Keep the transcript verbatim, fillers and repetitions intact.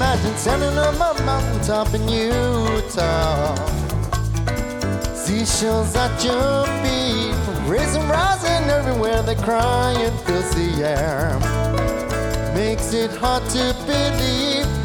imagine standing on a mountaintop in Utah. Seashells at your feet, raising, rising everywhere. They cry and fills the air. Makes it hard to believe